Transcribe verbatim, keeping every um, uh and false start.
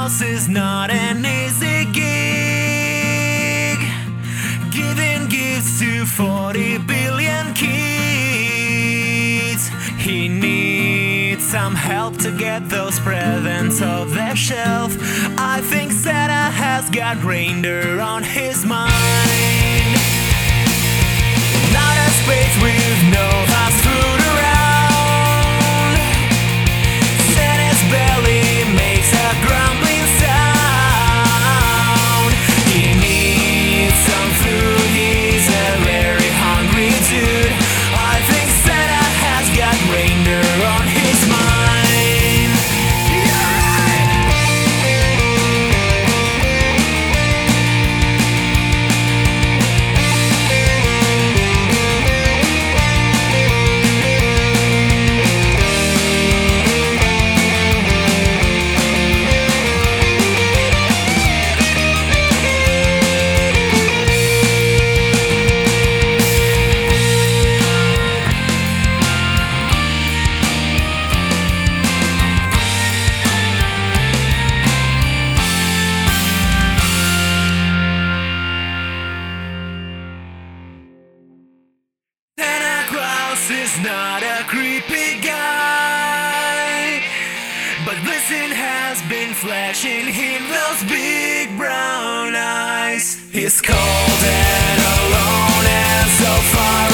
Claus is not an easy gig, giving gifts to forty billion kids. He needs some help to get those presents off the shelf. I think Santa has got reindeer on his mind. Not a space with no fast food around. Santa's belly makes a grumbling sound. He needs some food, he's a very hungry dude. I think Santa has got reindeer on his mind. You're right. Santa Claus is not a creepy guy, but listen has been flashing him those big brown eyes. He's cold and alone and so far